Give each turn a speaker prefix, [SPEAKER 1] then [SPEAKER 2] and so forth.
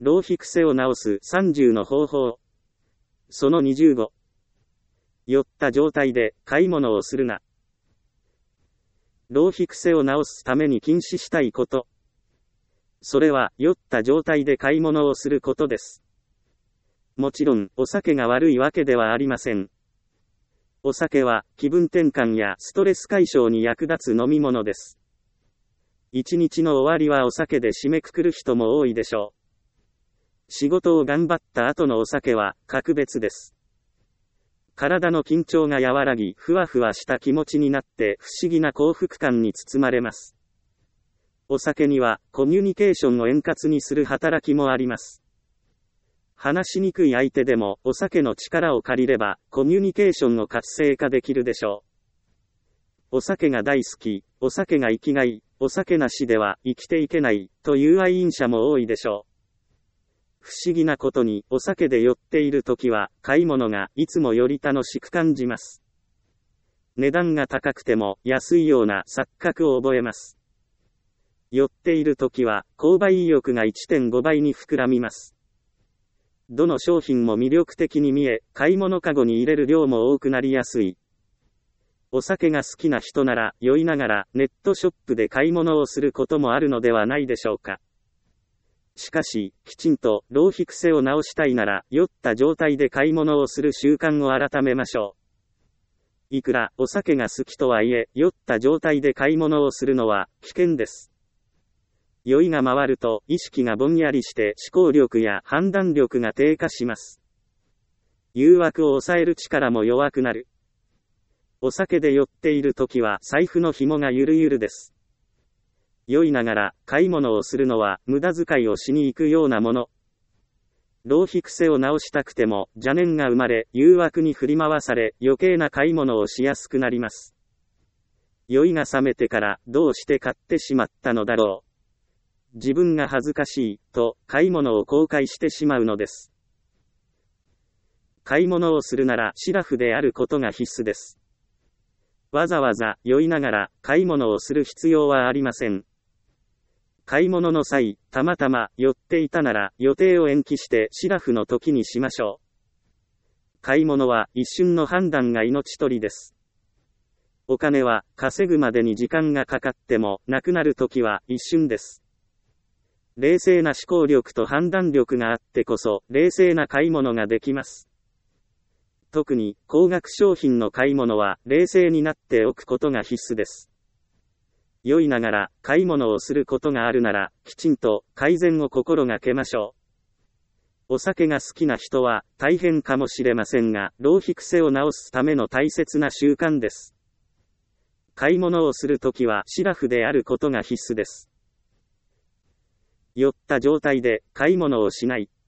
[SPEAKER 1] 浪費癖を直す30の方法。その25。酔った状態で買い物をするな。浪費癖を直すために禁止したいこと。それは酔った状態で買い物をすることです。もちろん、お酒が悪いわけではありません。お酒は気分転換やストレス解消に役立つ飲み物です。一日の終わりはお酒で締めくくる人も多いでしょう。仕事を頑張った後のお酒は格別です。体の緊張が和らぎ、ふわふわした気持ちになって不思議な幸福感に包まれます。お酒にはコミュニケーションを円滑にする働きもあります。話しにくい相手でもお酒の力を借りればコミュニケーションを活性化できるでしょう。お酒が大好き、お酒が生きがい、お酒なしでは生きていけないという愛飲者も多いでしょう。不思議なことにお酒で酔っているときは買い物がいつもより楽しく感じます。値段が高くても安いような錯覚を覚えます。酔っているときは購買意欲が 1.5 倍に膨らみます。どの商品も魅力的に見え、買い物かごに入れる量も多くなりやすい。お酒が好きな人なら酔いながらネットショップで買い物をすることもあるのではないでしょうか。しかし、きちんと浪費癖を直したいなら、酔った状態で買い物をする習慣を改めましょう。いくらお酒が好きとはいえ、酔った状態で買い物をするのは危険です。酔いが回ると意識がぼんやりして思考力や判断力が低下します。誘惑を抑える力も弱くなる。お酒で酔っているときは財布の紐がゆるゆるです。酔いながら買い物をするのは無駄遣いをしに行くようなもの。浪費癖を直したくても邪念が生まれ誘惑に振り回され余計な買い物をしやすくなります。酔いが覚めてからどうして買ってしまったのだろう。自分が恥ずかしいと買い物を後悔してしまうのです。買い物をするならシラフであることが必須です。わざわざ酔いながら買い物をする必要はありません。買い物の際、たまたま酔っていたなら予定を延期してシラフの時にしましょう。買い物は一瞬の判断が命取りです。お金は稼ぐまでに時間がかかってもなくなる時は一瞬です。冷静な思考力と判断力があってこそ冷静な買い物ができます。特に高額商品の買い物は冷静になっておくことが必須です。酔いながら買い物をすることがあるならきちんと改善を心がけましょう。お酒が好きな人は大変かもしれませんが浪費癖を直すための大切な習慣です。買い物をするときはシラフであることが必須です。酔った状態で買い物をしない。